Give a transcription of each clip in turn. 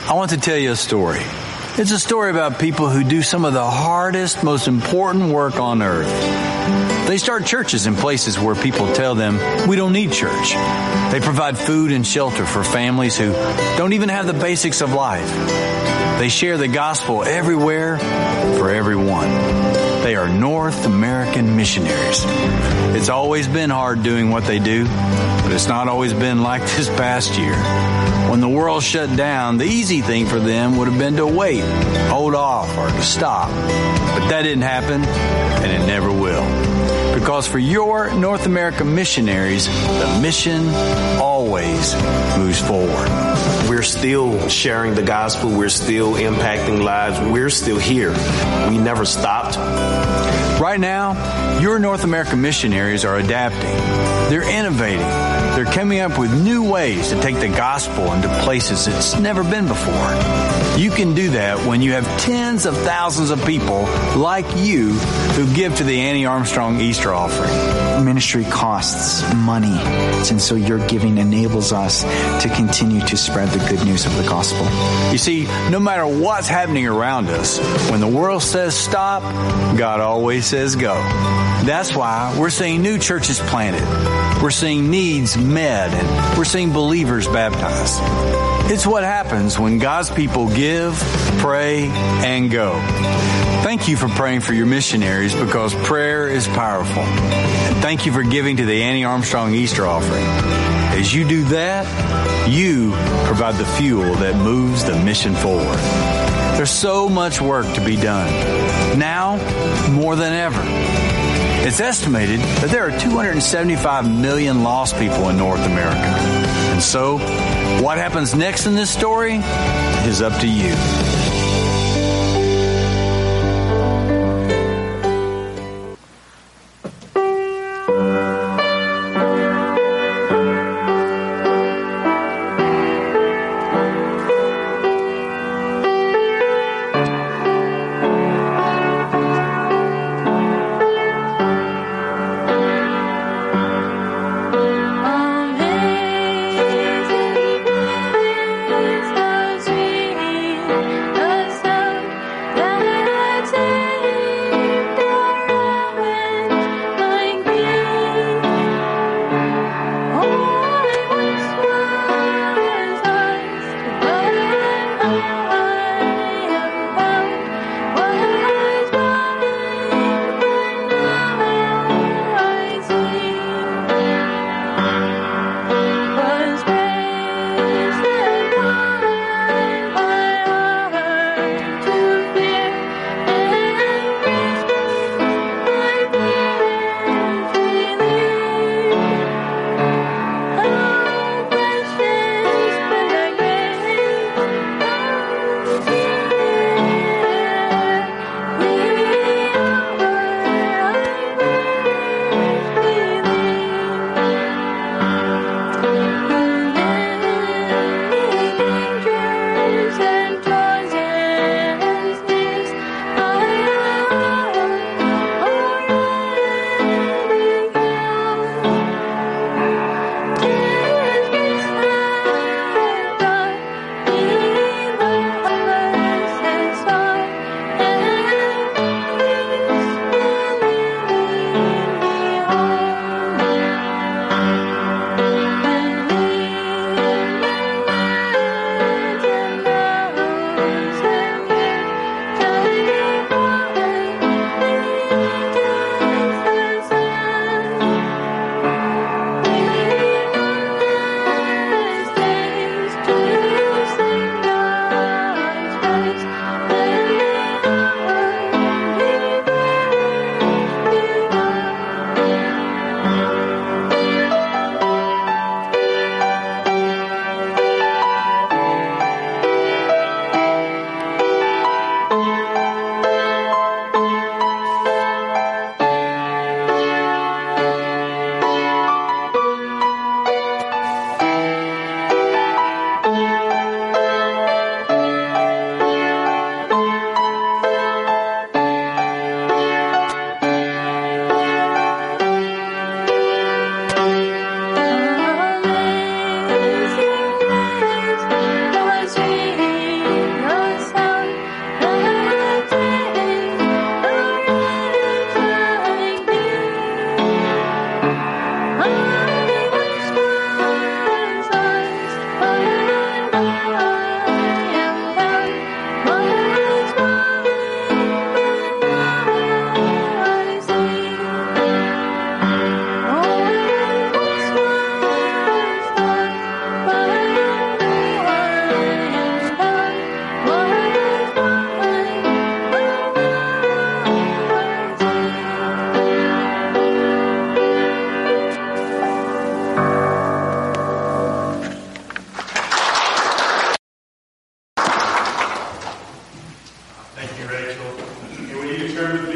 I want to tell you a story. It's a story about people who do some of the hardest, most important work on earth. They start churches in places where people tell them, we don't need church. They provide food and shelter for families who don't even have the basics of life. They share the gospel everywhere for everyone. They are North American missionaries. It's always been hard doing what they do, but it's not always been like this past year. When the world shut down, the easy thing for them would have been to wait, hold off, or to stop. But that didn't happen, and it never will. Because for your North American missionaries, the mission always moves forward. We're still sharing the gospel. We're still impacting lives. We're still here. We never stopped. Right now, your North American missionaries are adapting. They're innovating. They're coming up with new ways to take the gospel into places it's never been before. You can do that when you have tens of thousands of people like you who give to the Annie Armstrong Easter offering. Ministry costs money, and so your giving enables us to continue to spread the good news of the gospel. You see, no matter what's happening around us, when the world says stop, God always says go. That's why we're seeing new churches planted. We're seeing needs met, and we're seeing believers baptized. It's what happens when God's people give, pray, and go. Thank you for praying for your missionaries, because prayer is powerful. And thank you for giving to the Annie Armstrong Easter offering. As you do that, you provide the fuel that moves the mission forward. There's so much work to be done, now more than ever. It's estimated that there are 275 million lost people in North America. And so, what happens next in this story is up to you.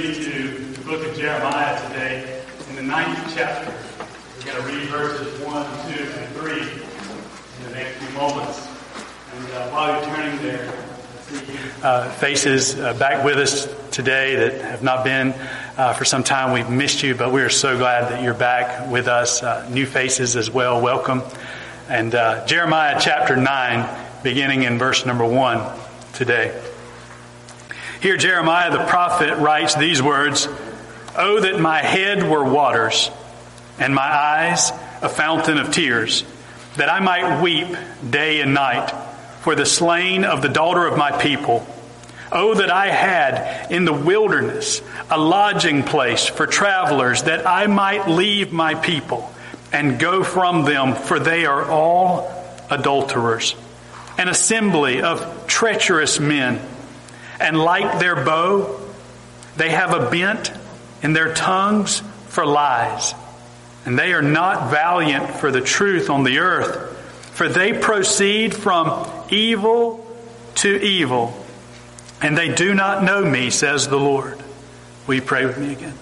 read to the book of Jeremiah today in the 9th chapter. We're going to read verses 1, 2, and 3 in the next few moments. And while you're turning there, I see faces back with us today that have not been for some time. We've missed you, but we are so glad that you're back with us. New faces as well. Welcome. And Jeremiah chapter 9, beginning in verse number 1 today. Here Jeremiah the prophet writes these words, "Oh, that my head were waters, and my eyes a fountain of tears, that I might weep day and night for the slain of the daughter of my people. Oh, that I had in the wilderness a lodging place for travelers, that I might leave my people and go from them, for they are all adulterers, an assembly of treacherous men. And like their bow, they have a bent in their tongues for lies. And they are not valiant for the truth on the earth, for they proceed from evil to evil. And they do not know me, says the Lord." Will you pray with me again?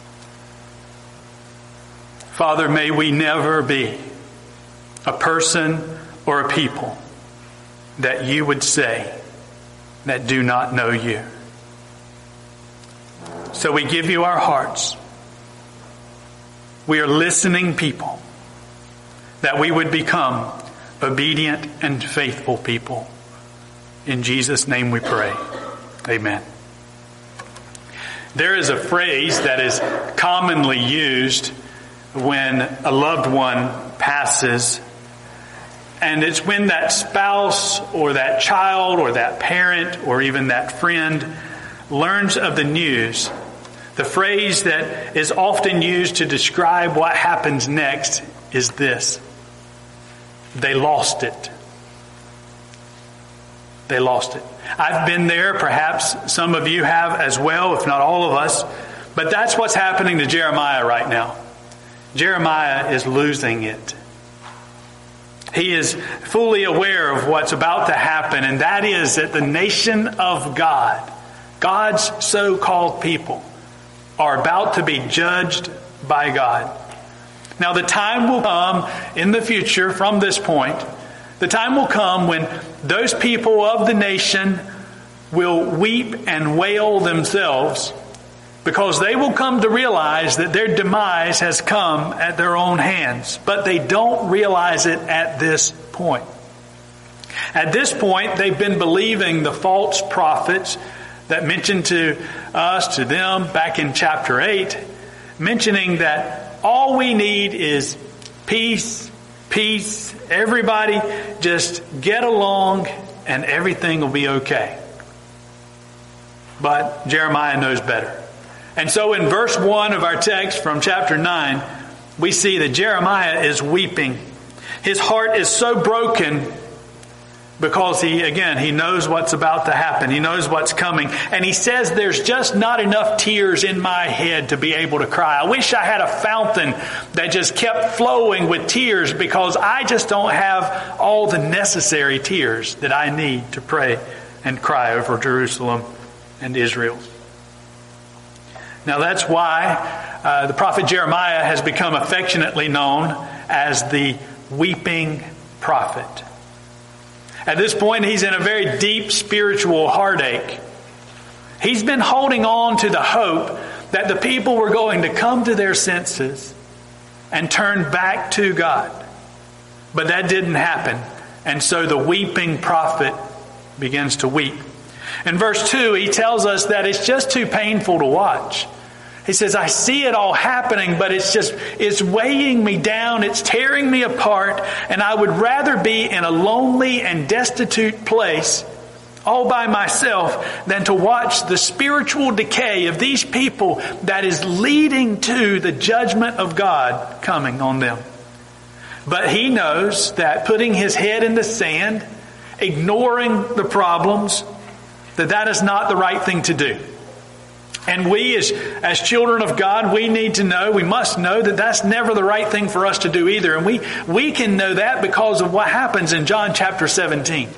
Father, may we never be a person or a people that you would say that do not know you. So we give you our hearts. We are listening people, that we would become obedient and faithful people. In Jesus' name we pray. Amen. There is a phrase that is commonly used when a loved one passes, and it's when that spouse or that child or that parent or even that friend learns of the news. The phrase that is often used to describe what happens next is this: they lost it. They lost it. I've been there, perhaps some of you have as well, if not all of us, but that's what's happening to Jeremiah right now. Jeremiah is losing it. He is fully aware of what's about to happen, and that is that the nation of God, God's so-called people, are about to be judged by God. Now the time will come in the future from this point, the time will come when those people of the nation will weep and wail themselves, because they will come to realize that their demise has come at their own hands. But they don't realize it at this point. At this point, they've been believing the false prophets that mentioned to us, to them, back in chapter 8, mentioning that all we need is peace, peace, everybody just get along and everything will be okay. But Jeremiah knows better. And so in verse 1 of our text from chapter 9, we see that Jeremiah is weeping. His heart is so broken because he knows what's about to happen. He knows what's coming. And he says, there's just not enough tears in my head to be able to cry. I wish I had a fountain that just kept flowing with tears, because I just don't have all the necessary tears that I need to pray and cry over Jerusalem and Israel. Now that's why the prophet Jeremiah has become affectionately known as the weeping prophet. At this point, he's in a very deep spiritual heartache. He's been holding on to the hope that the people were going to come to their senses and turn back to God. But that didn't happen. And so the weeping prophet begins to weep. In verse 2, he tells us that it's just too painful to watch. He says, I see it all happening, but it's weighing me down. It's tearing me apart. And I would rather be in a lonely and destitute place all by myself than to watch the spiritual decay of these people that is leading to the judgment of God coming on them. But he knows that putting his head in the sand, ignoring the problems, that is not the right thing to do. And we as children of God, we must know that that's never the right thing for us to do either. And we can know that because of what happens in John chapter 17.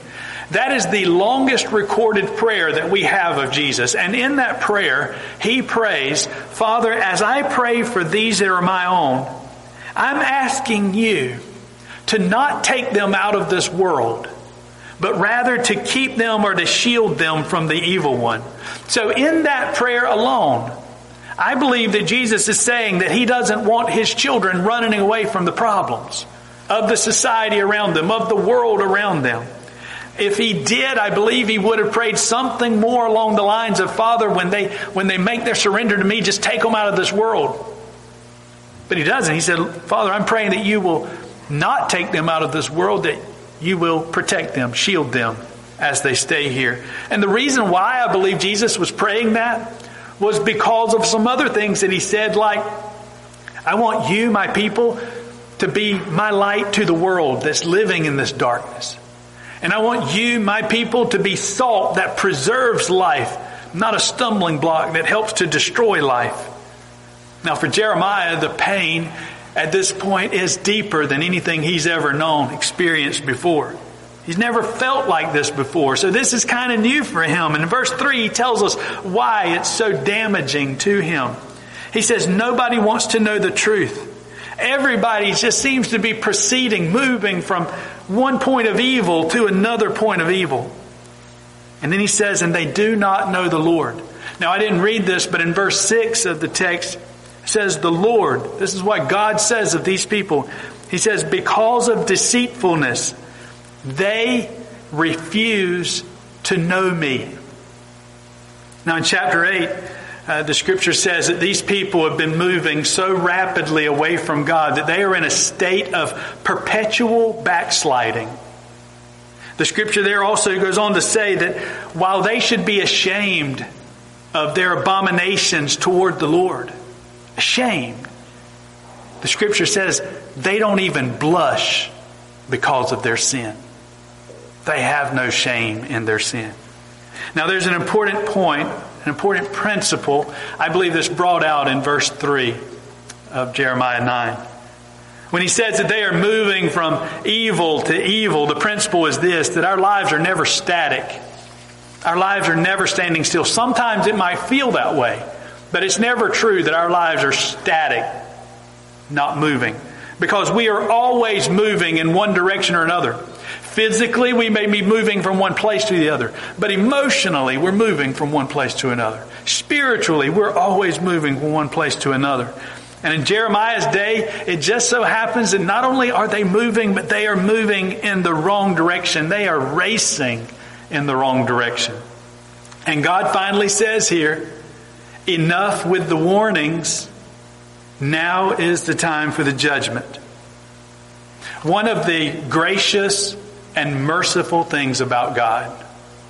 That is the longest recorded prayer that we have of Jesus. And in that prayer, he prays, Father, as I pray for these that are my own, I'm asking you to not take them out of this world, but rather to keep them or to shield them from the evil one. So in that prayer alone, I believe that Jesus is saying that he doesn't want his children running away from the problems of the society around them, of the world around them. If he did, I believe he would have prayed something more along the lines of, Father, when they make their surrender to me, just take them out of this world. But he doesn't. He said, Father, I'm praying that you will not take them out of this world, that you will protect them, shield them as they stay here. And the reason why I believe Jesus was praying that was because of some other things that he said, like, I want you, my people, to be my light to the world that's living in this darkness. And I want you, my people, to be salt that preserves life, not a stumbling block that helps to destroy life. Now for Jeremiah, the pain at this point is deeper than anything he's ever known, experienced before. He's never felt like this before. So this is kind of new for him. And in verse 3, he tells us why it's so damaging to him. He says, nobody wants to know the truth. Everybody just seems to be proceeding, moving from one point of evil to another point of evil. And then he says, and they do not know the Lord. Now I didn't read this, but in verse 6 of the text, it says the Lord. This is what God says of these people. He says, because of deceitfulness, they refuse to know me. Now in chapter 8, the scripture says that these people have been moving so rapidly away from God that they are in a state of perpetual backsliding. The scripture there also goes on to say that while they should be ashamed of their abominations toward the Lord, ashamed, the scripture says they don't even blush because of their sin. They have no shame in their sin. Now there's an important point, an important principle, I believe that's brought out in verse 3 of Jeremiah 9. When he says that they are moving from evil to evil, the principle is this, that our lives are never static. Our lives are never standing still. Sometimes it might feel that way, but it's never true that our lives are static, not moving. Because we are always moving in one direction or another. Physically, we may be moving from one place to the other. But emotionally, we're moving from one place to another. Spiritually, we're always moving from one place to another. And in Jeremiah's day, it just so happens that not only are they moving, but they are moving in the wrong direction. They are racing in the wrong direction. And God finally says here, enough with the warnings. Now is the time for the judgment. One of the gracious and merciful things about God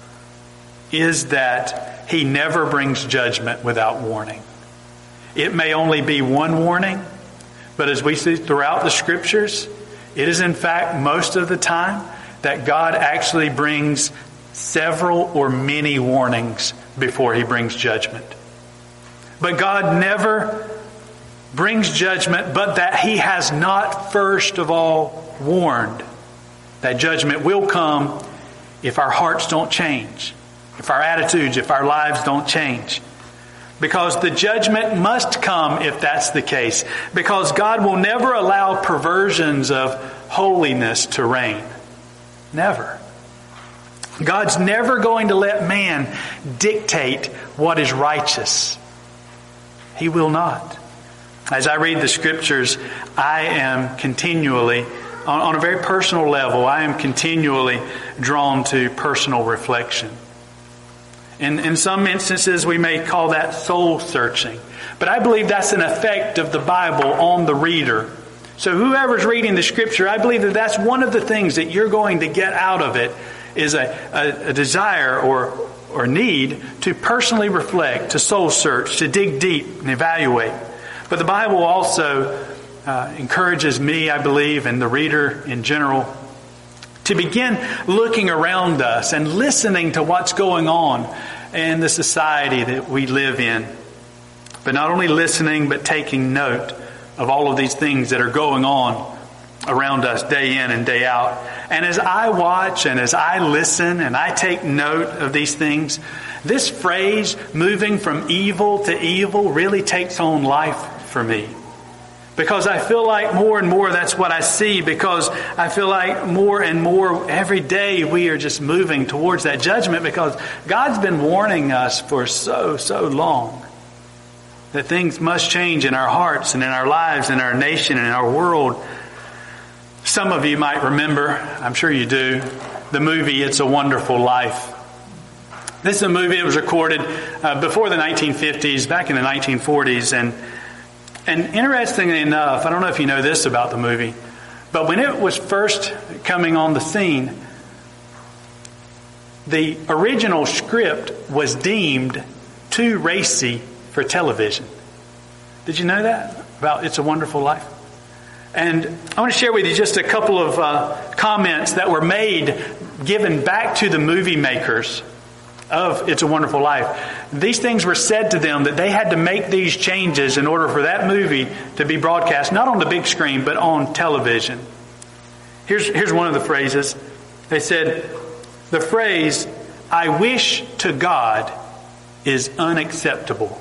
is that He never brings judgment without warning. It may only be one warning, but as we see throughout the Scriptures, it is in fact most of the time that God actually brings several or many warnings before He brings judgment. But God never brings judgment, but that He has not first of all warned. That judgment will come if our hearts don't change, if our attitudes, if our lives don't change. Because the judgment must come if that's the case. Because God will never allow perversions of holiness to reign. Never. God's never going to let man dictate what is righteous. He will not. As I read the Scriptures, I am continually, on a very personal level, I am continually drawn to personal reflection. In some instances, we may call that soul searching. But I believe that's an effect of the Bible on the reader. So whoever's reading the Scripture, I believe that that's one of the things that you're going to get out of it is a desire or need to personally reflect, to soul search, to dig deep and evaluate. But the Bible also encourages me, I believe, and the reader in general, to begin looking around us and listening to what's going on in the society that we live in. But not only listening, but taking note of all of these things that are going on around us day in and day out. And as I watch and as I listen and I take note of these things, this phrase, moving from evil to evil, really takes on life for me. Because I feel like more and more that's what I see. Because I feel like more and more every day we are just moving towards that judgment. Because God's been warning us for so long that things must change in our hearts and in our lives, in our nation and in our world. Some of you might remember, I'm sure you do, the movie It's a Wonderful Life. This is a movie that was recorded before the 1950s, back in the 1940s. And interestingly enough, I don't know if you know this about the movie, but when it was first coming on the scene, the original script was deemed too racy for television. Did you know that about It's a Wonderful Life? And I want to share with you just a couple of comments that were made, given back to the movie makers of It's a Wonderful Life. These things were said to them that they had to make these changes in order for that movie to be broadcast, not on the big screen, but on television. Here's one of the phrases. They said, the phrase, "I wish to God," is unacceptable.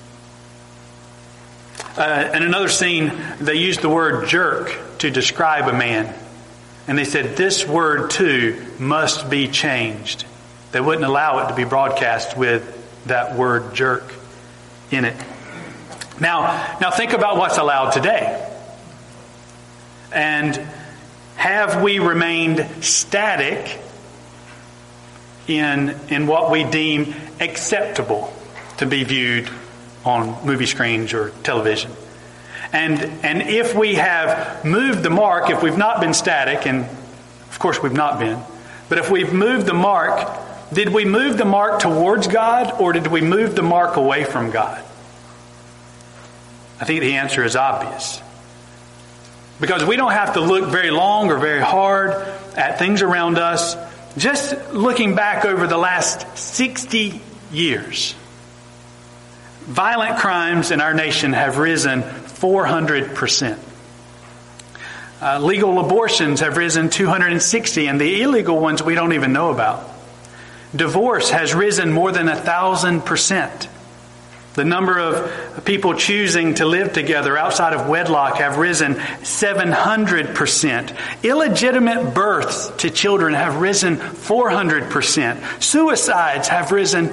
In another scene, they used the word jerk to describe a man. And they said, this word too must be changed. They wouldn't allow it to be broadcast with that word jerk in it. Now think about what's allowed today. And have we remained static in what we deem acceptable to be viewed on movie screens or television? And if we have moved the mark, if we've not been static, and of course we've not been, but if we've moved the mark, did we move the mark towards God or did we move the mark away from God? I think the answer is obvious. Because we don't have to look very long or very hard at things around us. Just looking back over the last 60 years, violent crimes in our nation have risen 400%. Legal abortions have risen 260%, and the illegal ones we don't even know about. Divorce has risen more than 1,000%. The number of people choosing to live together outside of wedlock have risen 700%. Illegitimate births to children have risen 400%. Suicides have risen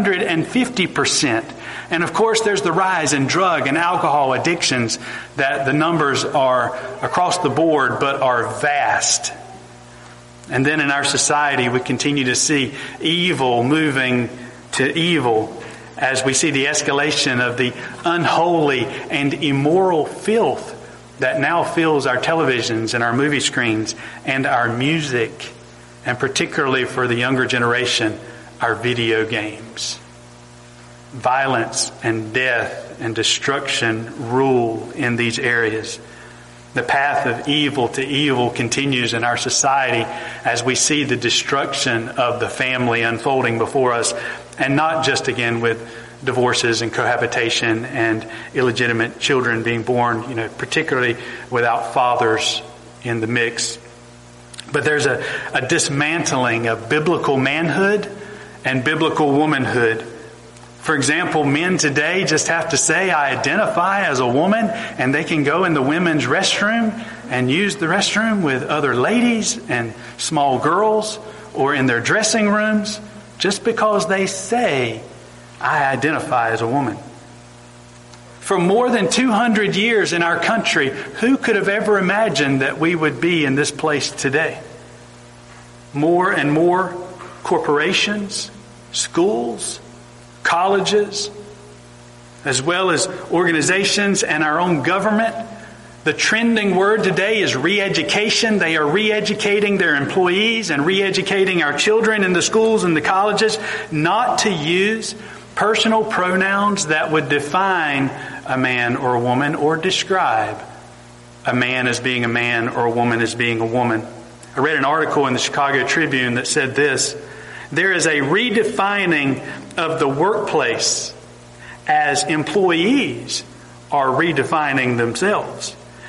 250%. And of course, there's the rise in drug and alcohol addictions that the numbers are across the board, but are vast. And then in our society, we continue to see evil moving to evil as we see the escalation of the unholy and immoral filth that now fills our televisions and our movie screens and our music, and particularly for the younger generation, our video games. Violence and death and destruction rule in these areas. The path of evil to evil continues in our society as we see the destruction of the family unfolding before us, and not just again with divorces and cohabitation and illegitimate children being born, particularly without fathers in the mix. But there's a dismantling of biblical manhood and biblical womanhood. For example, men today just have to say, I identify as a woman, and they can go in the women's restroom and use the restroom with other ladies and small girls or in their dressing rooms just because they say, I identify as a woman. For more than 200 years in our country, who could have ever imagined that we would be in this place today? More and more corporations, schools, colleges, as well as organizations and our own government. The trending word today is re-education. They are re-educating their employees and re-educating our children in the schools and the colleges not to use personal pronouns that would define a man or a woman or describe a man as being a man or a woman as being a woman. I read an article in the Chicago Tribune that said this: there is a redefining of the workplace as employees are redefining themselves.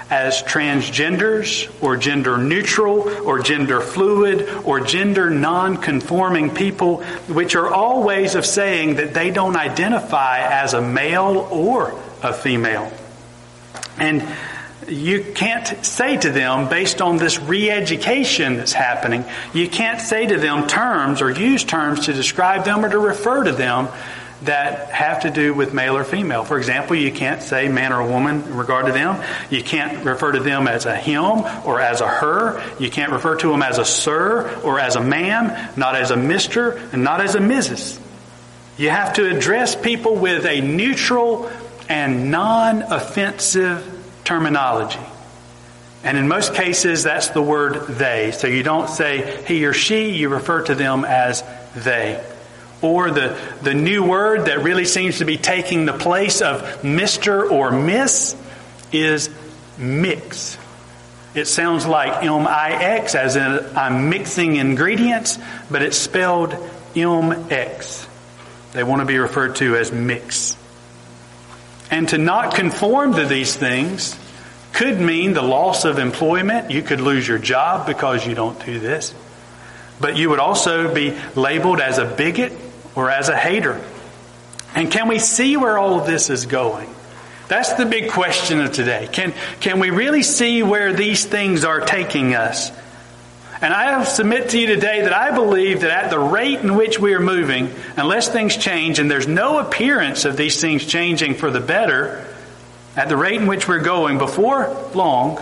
as transgenders or gender neutral or gender fluid or gender non-conforming people, which are all ways of saying that they don't identify as a male or a female. And you can't say to them, based on this re-education that's happening, you can't say to them terms or use terms to describe them or to refer to them that have to do with male or female. For example, you can't say man or woman in regard to them. You can't refer to them as a him or as a her. You can't refer to them as a sir or as a ma'am, not as a mister, and not as a Mrs. You have to address people with a neutral and non-offensive terminology. And in most cases, that's the word they. So you don't say he or she, you refer to them as they. Or the new word that really seems to be taking the place of Mr. or Miss is mix. It sounds like M-I-X, as in I'm mixing ingredients, but it's spelled M-X. They want to be referred to as mix. And to not conform to these things could mean the loss of employment. You could lose your job because you don't do this. But you would also be labeled as a bigot or as a hater. And can we see where all of this is going? That's the big question of today. Can we really see where these things are taking us? And I submit to you today that I believe that at the rate in which we are moving, unless things change, and there's no appearance of these things changing for the better, at the rate in which we're going, before long,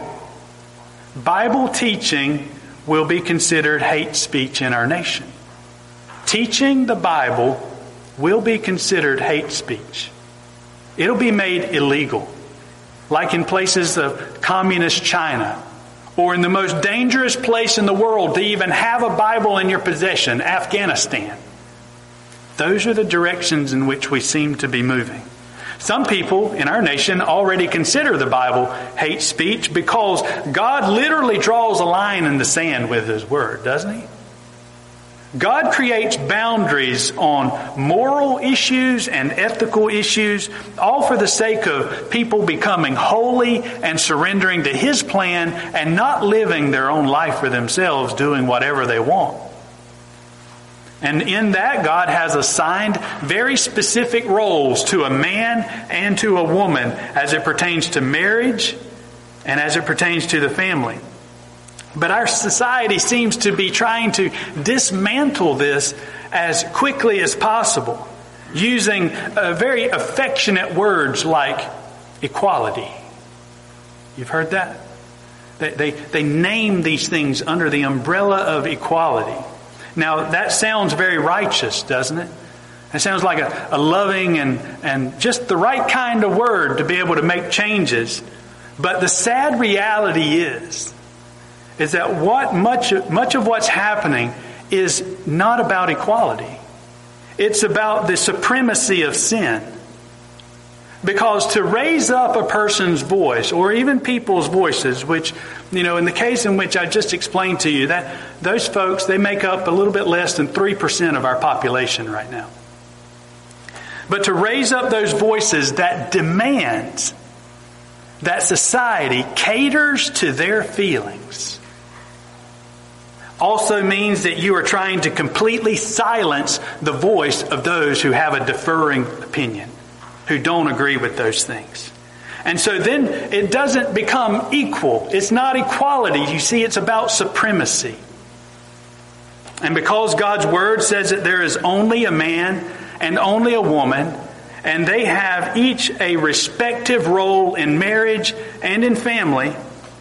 Bible teaching will be considered hate speech in our nation. Teaching the Bible will be considered hate speech. It'll be made illegal, like in places of communist China, or in the most dangerous place in the world to even have a Bible in your possession, Afghanistan. Those are the directions in which we seem to be moving. Some people in our nation already consider the Bible hate speech because God literally draws a line in the sand with His Word, doesn't He? God creates boundaries on moral issues and ethical issues, all for the sake of people becoming holy and surrendering to His plan and not living their own life for themselves, doing whatever they want. And in that, God has assigned very specific roles to a man and to a woman as it pertains to marriage and as it pertains to the family. But our society seems to be trying to dismantle this as quickly as possible, using very affectionate words like equality. You've heard that? They name these things under the umbrella of equality. Now, that sounds very righteous, doesn't it? It sounds like a loving and just the right kind of word to be able to make changes. But the sad reality is that much of what's happening is not about equality. It's about the supremacy of sin. Because to raise up a person's voice, or even people's voices, which, in the case in which I just explained to you, that those folks, they make up a little bit less than 3% of our population right now. But to raise up those voices that demands that society caters to their feelings also means that you are trying to completely silence the voice of those who have a differing opinion, who don't agree with those things. And so then it doesn't become equal. It's not equality. You see, it's about supremacy. And because God's Word says that there is only a man and only a woman, and they have each a respective role in marriage and in family,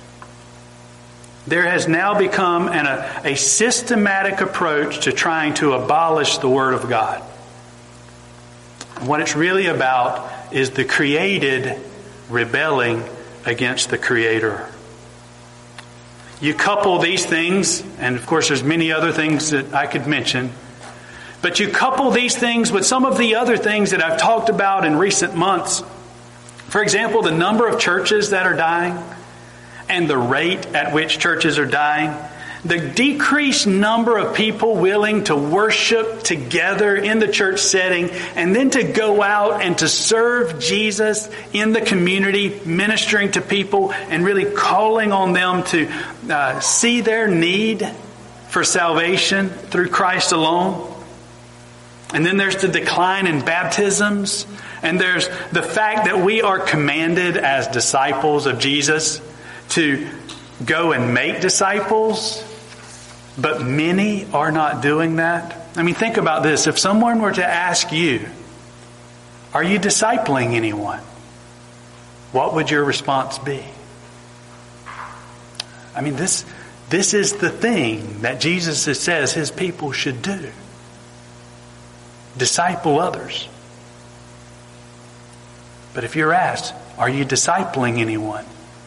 there has now become a systematic approach to trying to abolish the Word of God. What it's really about is the created rebelling against the Creator. You couple these things, and of course there's many other things that I could mention, but you couple these things with some of the other things that I've talked about in recent months. For example, the number of churches that are dying and the rate at which churches are dying. The decreased number of people willing to worship together in the church setting and then to go out and to serve Jesus in the community, ministering to people and really calling on them to see their need for salvation through Christ alone. And then there's the decline in baptisms. And there's the fact that we are commanded as disciples of Jesus to go and make disciples, but many are not doing that. I mean, think about this. If someone were to ask you, are you discipling anyone? What would your response be? I mean, this is the thing that Jesus says his people should do. Disciple others. But if you're asked, are you discipling anyone?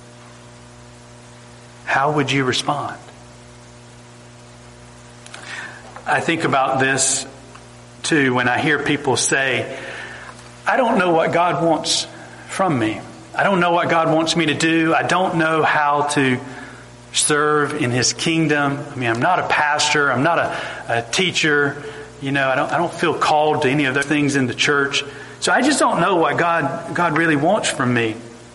How would you respond? I think about this too when I hear people say, I don't know what God wants from me. I don't know what God wants me to do. I don't know how to serve in His kingdom. I mean, I'm not a pastor. I'm not a teacher. You know, I don't feel called to any of those things in the church. So I just don't know what God really wants from me.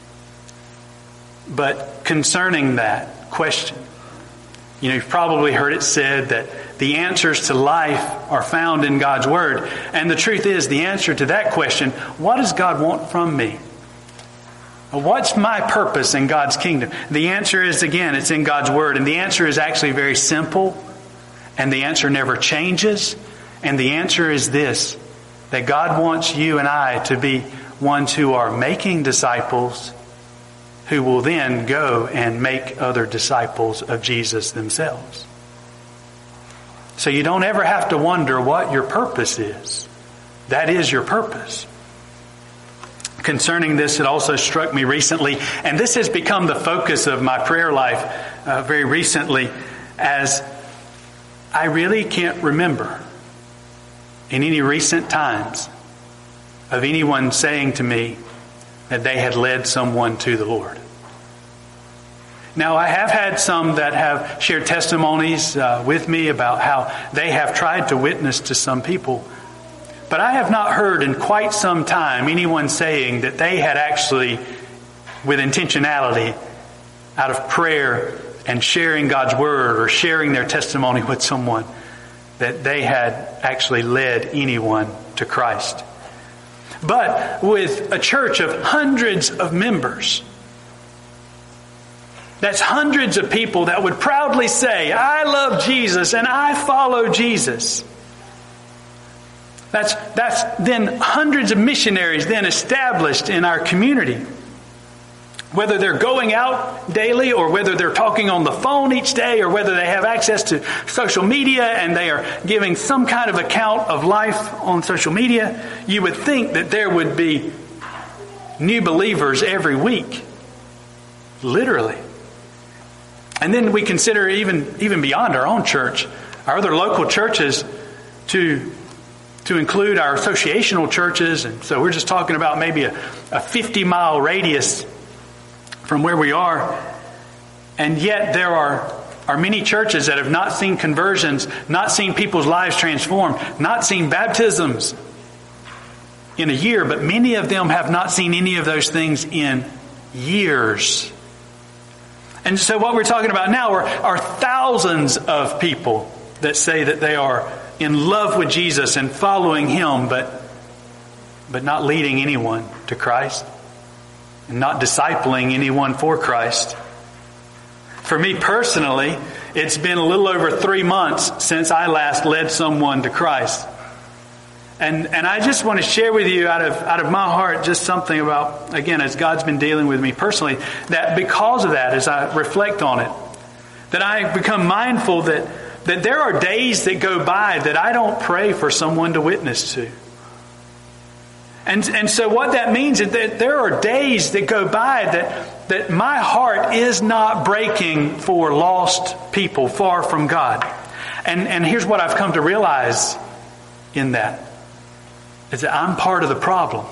But concerning that question, you know, you've probably heard it said that the answers to life are found in God's Word. And the truth is, the answer to that question, what does God want from me? What's my purpose in God's kingdom? The answer is, again, it's in God's Word. And the answer is actually very simple. And the answer never changes. And the answer is this, that God wants you and I to be ones who are making disciples who will then go and make other disciples of Jesus themselves. So you don't ever have to wonder what your purpose is. That is your purpose. Concerning this, it also struck me recently, and this has become the focus of my prayer life very recently, as I really can't remember in any recent times of anyone saying to me that they had led someone to the Lord. Now, I have had some that have shared testimonies with me about how they have tried to witness to some people. But I have not heard in quite some time anyone saying that they had actually, with intentionality, out of prayer and sharing God's Word or sharing their testimony with someone, that they had actually led anyone to Christ. But with a church of hundreds of members, that's hundreds of people that would proudly say, I love Jesus and I follow Jesus. That's then hundreds of missionaries then established in our community. Whether they're going out daily or whether they're talking on the phone each day or whether they have access to social media and they are giving some kind of account of life on social media, you would think that there would be new believers every week. Literally. And then we consider even beyond our own church, our other local churches to include our associational churches. And so we're just talking about maybe a 50-mile radius from where we are. And yet there are many churches that have not seen conversions, not seen people's lives transformed, not seen baptisms in a year, but many of them have not seen any of those things in years. And so what we're talking about now are thousands of people that say that they are in love with Jesus and following Him, but not leading anyone to Christ and not discipling anyone for Christ. For me personally, it's been a little over 3 months since I last led someone to Christ. And I just want to share with you out of my heart just something about, again, as God's been dealing with me personally, that because of that, as I reflect on it, that I become mindful that there are days that go by that I don't pray for someone to witness to. And so what that means is that there are days that go by that my heart is not breaking for lost people far from God. And here's what I've come to realize in that, is that I'm part of the problem.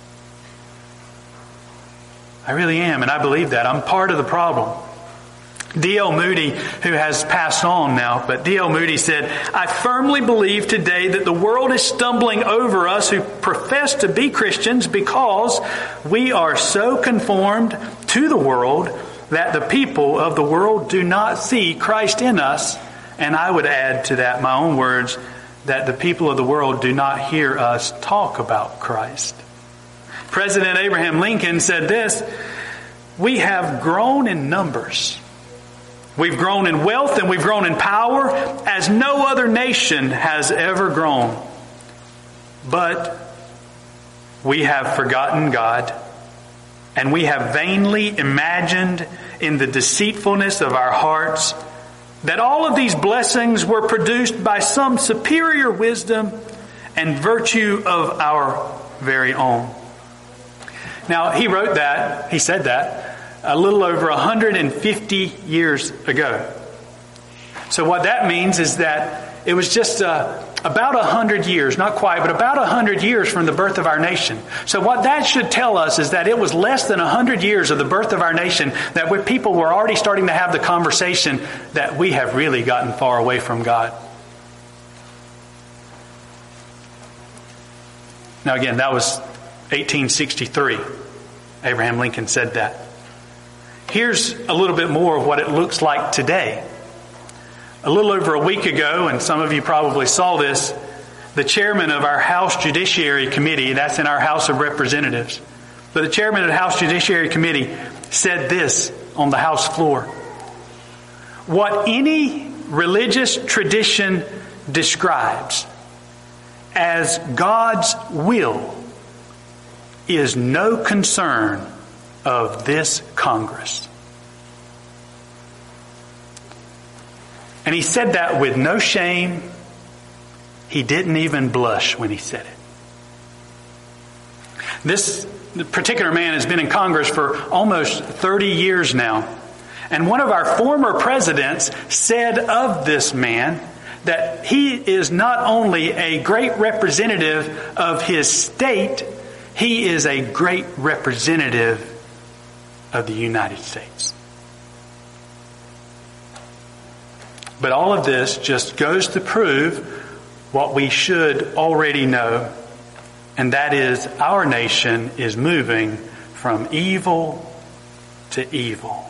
I really am, and I believe that. I'm part of the problem. D.L. Moody, who has passed on now, but D.L. Moody said, "I firmly believe today that the world is stumbling over us who profess to be Christians because we are so conformed to the world that the people of the world do not see Christ in us." And I would add to that my own words, that the people of the world do not hear us talk about Christ. President Abraham Lincoln said this, "We have grown in numbers. We've grown in wealth and we've grown in power as no other nation has ever grown. But we have forgotten God, and we have vainly imagined in the deceitfulness of our hearts that all of these blessings were produced by some superior wisdom and virtue of our very own." Now, he said that a little over 150 years ago. So what that means is that it was just about 100 years, not quite, but about 100 years from the birth of our nation. So what that should tell us is that it was less than 100 years of the birth of our nation that people were already starting to have the conversation that we have really gotten far away from God. Now again, that was 1863. Abraham Lincoln said that. Here's a little bit more of what it looks like today. A little over a week ago, and some of you probably saw this, the chairman of our House Judiciary Committee, that's in our House of Representatives, but the chairman of the House Judiciary Committee said this on the House floor: "What any religious tradition describes as God's will is no concern of this Congress." And he said that with no shame. He didn't even blush when he said it. This particular man has been in Congress for almost 30 years now. And one of our former presidents said of this man that he is not only a great representative of his state, he is a great representative of the United States. But all of this just goes to prove what we should already know, and that is our nation is moving from evil to evil.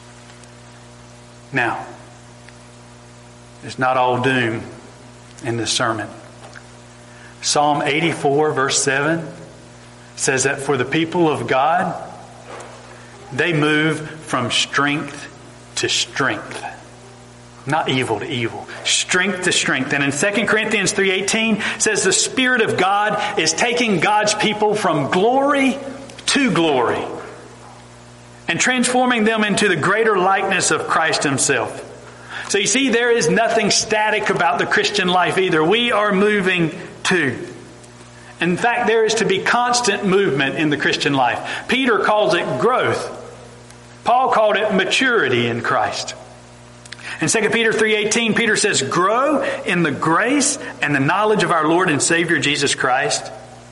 Now, it's not all doom in this sermon. Psalm 84 verse 7 says that for the people of God, they move from strength to strength. Not evil to evil. Strength to strength. And in 2 Corinthians 3:18 says the Spirit of God is taking God's people from glory to glory and transforming them into the greater likeness of Christ Himself. So you see, there is nothing static about the Christian life either. We are moving too. In fact, there is to be constant movement in the Christian life. Peter calls it growth. Paul called it maturity in Christ. In 2 Peter 3:18, Peter says, "Grow in the grace and the knowledge of our Lord and Savior Jesus Christ."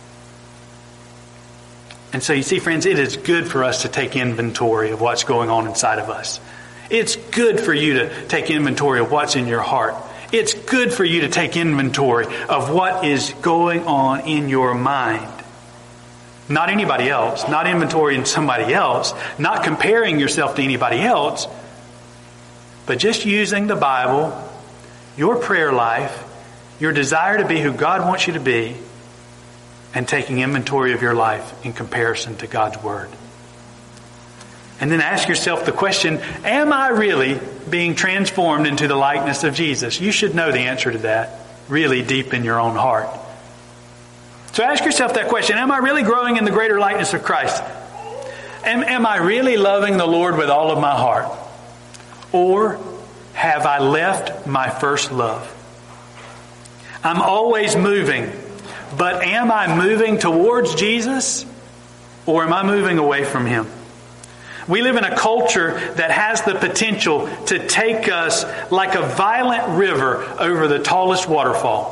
And so you see, friends, it is good for us to take inventory of what's going on inside of us. It's good for you to take inventory of what's in your heart. It's good for you to take inventory of what is going on in your mind. Not anybody else, not inventory in somebody else, not comparing yourself to anybody else, but just using the Bible, your prayer life, your desire to be who God wants you to be, and taking inventory of your life in comparison to God's Word. And then ask yourself the question, am I really being transformed into the likeness of Jesus? You should know the answer to that really deep in your own heart. So ask yourself that question, am I really growing in the greater likeness of Christ? Am I really loving the Lord with all of my heart? Or have I left my first love? I'm always moving, but am I moving towards Jesus or am I moving away from Him? We live in a culture that has the potential to take us like a violent river over the tallest waterfall.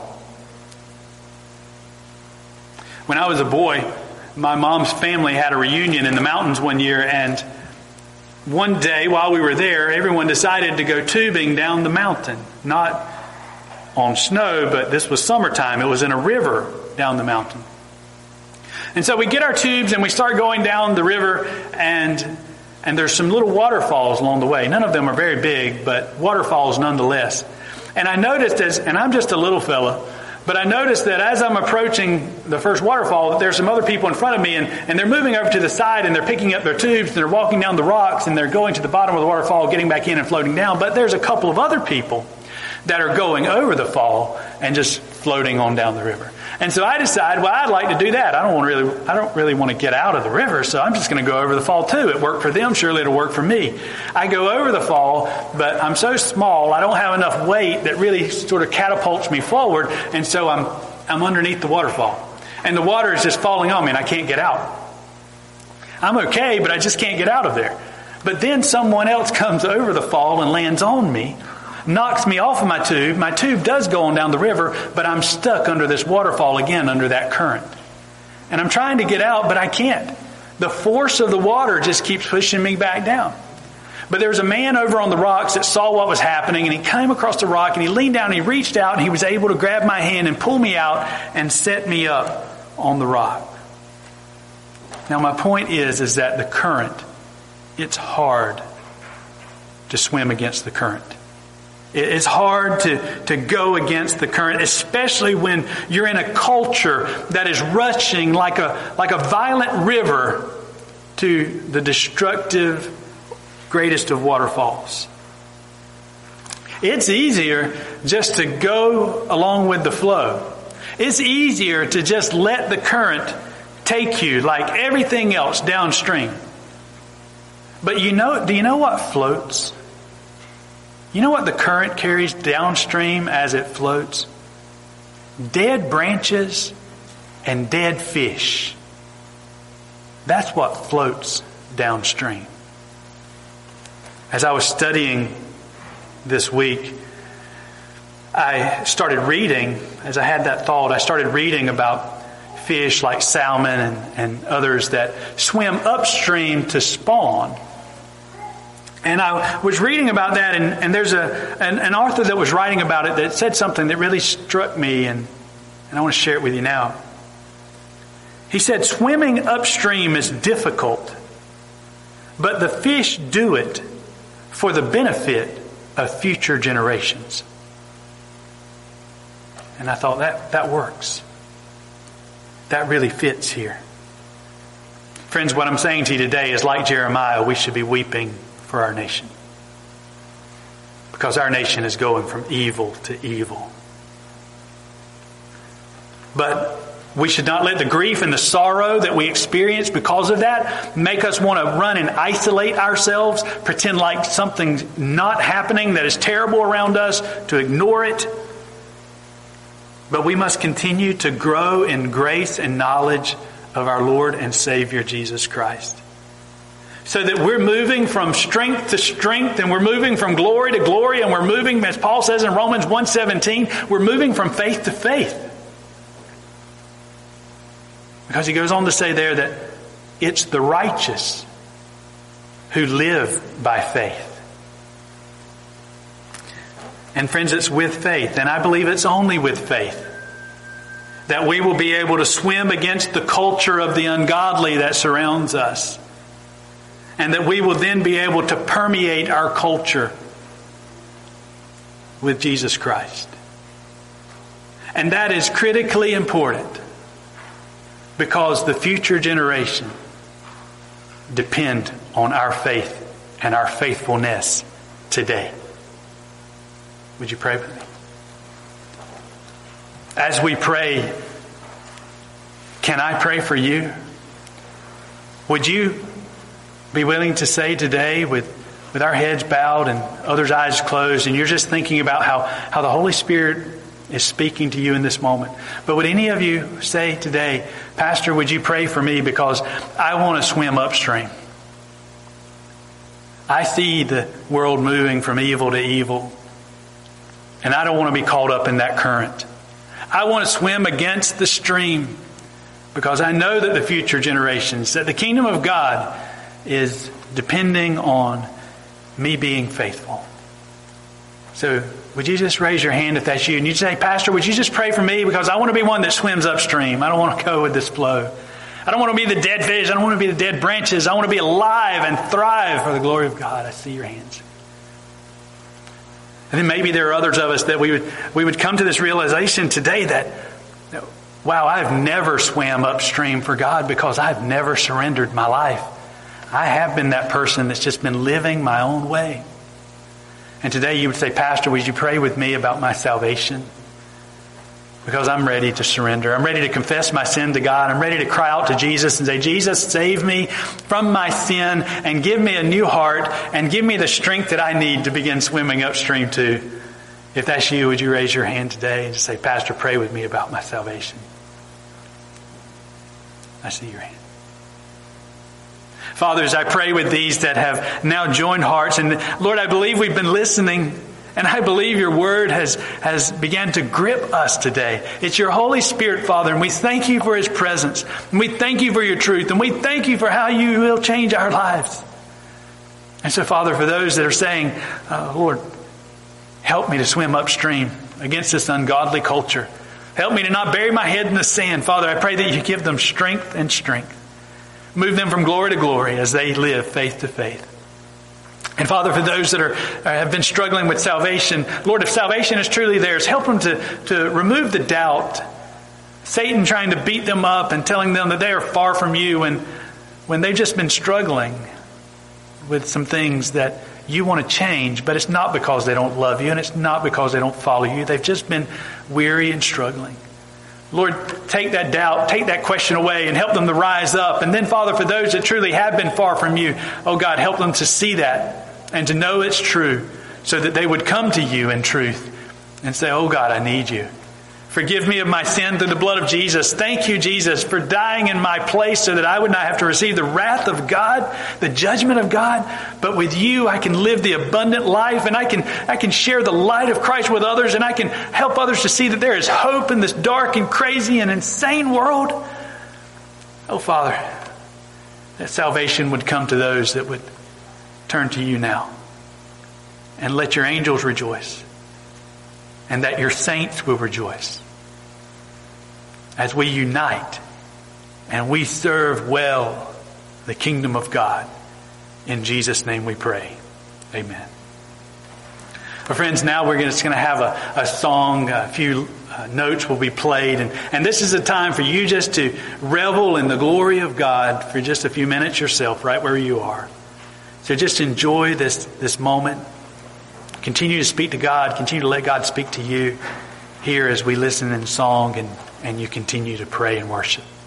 When I was a boy, my mom's family had a reunion in the mountains one year, and one day while we were there, everyone decided to go tubing down the mountain. Not on snow, but this was summertime. It was in a river down the mountain. And so we get our tubes and we start going down the river, and there's some little waterfalls along the way. None of them are very big, but waterfalls nonetheless. And I noticed and I'm just a little fella, but I noticed that as I'm approaching the first waterfall, there's some other people in front of me, and they're moving over to the side, and they're picking up their tubes, and they're walking down the rocks, and they're going to the bottom of the waterfall, getting back in and floating down. But there's a couple of other people that are going over the fall and just floating on down the river. And so I decide, well, I'd like to do that. I don't really want to get out of the river, so I'm just going to go over the fall too. It worked for them, surely it'll work for me. I go over the fall, but I'm so small, I don't have enough weight that really sort of catapults me forward, and so I'm underneath the waterfall. And the water is just falling on me, and I can't get out. I'm okay, but I just can't get out of there. But then someone else comes over the fall and lands on me, knocks me off of my tube. My tube does go on down the river, but I'm stuck under this waterfall again, under that current. And I'm trying to get out, but I can't. The force of the water just keeps pushing me back down. But there was a man over on the rocks that saw what was happening, and he came across the rock, and he leaned down, and he reached out, and he was able to grab my hand and pull me out and set me up on the rock. Now my point is that the current, it's hard to swim against the current. It's hard to go against the current, especially when you're in a culture that is rushing like a violent river to the destructive greatest of waterfalls. It's easier just to go along with the flow. It's easier to just let the current take you like everything else downstream. But do you know what floats? You know what the current carries downstream as it floats? Dead branches and dead fish. That's what floats downstream. As I was studying this week, I started reading, as I had that thought, I started reading about fish like salmon and others that swim upstream to spawn. And I was reading about that, and there's an author that was writing about it that said something that really struck me, and I want to share it with you now. He said, swimming upstream is difficult, but the fish do it for the benefit of future generations. And I thought, that works. That really fits here. Friends, what I'm saying to you today is, like Jeremiah, we should be weeping for our nation. Because our nation is going from evil to evil. But we should not let the grief and the sorrow that we experience because of that make us want to run and isolate ourselves, pretend like something's not happening that is terrible around us, to ignore it. But we must continue to grow in grace and knowledge of our Lord and Savior Jesus Christ. So that we're moving from strength to strength, and we're moving from glory to glory, and we're moving, as Paul says in Romans 1:17, we're moving from faith to faith. Because he goes on to say there that it's the righteous who live by faith. And friends, it's with faith, and I believe it's only with faith, that we will be able to swim against the culture of the ungodly that surrounds us. And that we will then be able to permeate our culture with Jesus Christ. And that is critically important, because the future generation depend on our faith and our faithfulness today. Would you pray with me? As we pray, can I pray for you? Would you be willing to say today, with our heads bowed and others' eyes closed, and you're just thinking about how the Holy Spirit is speaking to you in this moment. But would any of you say today, Pastor, would you pray for me, because I want to swim upstream. I see the world moving from evil to evil, and I don't want to be caught up in that current. I want to swim against the stream, because I know that the future generations, that the kingdom of God is depending on me being faithful. So would you just raise your hand if that's you? And you say, Pastor, would you just pray for me? Because I want to be one that swims upstream. I don't want to go with this flow. I don't want to be the dead fish. I don't want to be the dead branches. I want to be alive and thrive for the glory of God. I see your hands. And then maybe there are others of us that we would come to this realization today that, wow, I've never swam upstream for God because I've never surrendered my life. I have been that person that's just been living my own way. And today you would say, Pastor, would you pray with me about my salvation? Because I'm ready to surrender. I'm ready to confess my sin to God. I'm ready to cry out to Jesus and say, Jesus, save me from my sin and give me a new heart and give me the strength that I need to begin swimming upstream too. If that's you, would you raise your hand today and just say, Pastor, pray with me about my salvation? I see your hand. Fathers, I pray with these that have now joined hearts. And Lord, I believe we've been listening. And I believe your word has begun to grip us today. It's your Holy Spirit, Father, and we thank you for his presence. And we thank you for your truth. And we thank you for how you will change our lives. And so, Father, for those that are saying, Lord, help me to swim upstream against this ungodly culture. Help me to not bury my head in the sand. Father, I pray that you give them strength and strength. Move them from glory to glory as they live faith to faith. And Father, for those that have been struggling with salvation, Lord, if salvation is truly theirs, help them to remove the doubt. Satan trying to beat them up and telling them that they are far from you when they've just been struggling with some things that you want to change, but it's not because they don't love you and it's not because they don't follow you. They've just been weary and struggling. Lord, take that doubt, take that question away and help them to rise up. And then, Father, for those that truly have been far from you, oh God, help them to see that and to know it's true so that they would come to you in truth and say, oh God, I need you. Forgive me of my sin through the blood of Jesus. Thank you, Jesus, for dying in my place so that I would not have to receive the wrath of God, the judgment of God. But with you, I can live the abundant life and I can share the light of Christ with others and I can help others to see that there is hope in this dark and crazy and insane world. Oh, Father, that salvation would come to those that would turn to you now. And let your angels rejoice. And that your saints will rejoice. As we unite and we serve well the kingdom of God. In Jesus' name we pray. Amen. Well, friends, now we're just going to have a song. A few notes will be played. And this is a time for you just to revel in the glory of God for just a few minutes yourself, right where you are. So just enjoy this moment. Continue to speak to God. Continue to let God speak to you here as we listen in song and you continue to pray and worship.